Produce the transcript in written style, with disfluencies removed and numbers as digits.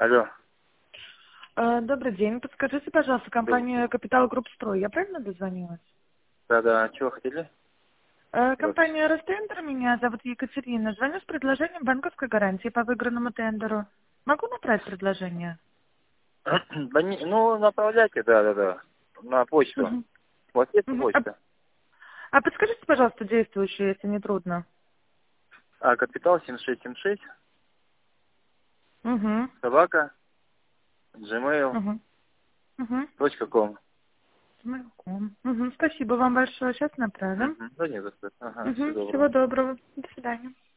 Алло. Добрый день. Подскажите, пожалуйста, компания «Капитал Групп Строй». Я правильно дозвонилась? Да-да, чего хотели? Компания «Ростендер», меня зовут Екатерина. Звоню с предложением банковской гарантии по выигранному тендеру. Могу направить предложение? Ну, направляйте, да-да-да, на почту. Мгм. У вас есть Мгм. почта? А подскажите, пожалуйста, действующую, если не трудно. Капитал 7676, Угу. собака, gmail.com. Угу. Угу. Спасибо вам большое. Сейчас направим. Да нет, ага, всего Угу. доброго. Всего доброго. До свидания.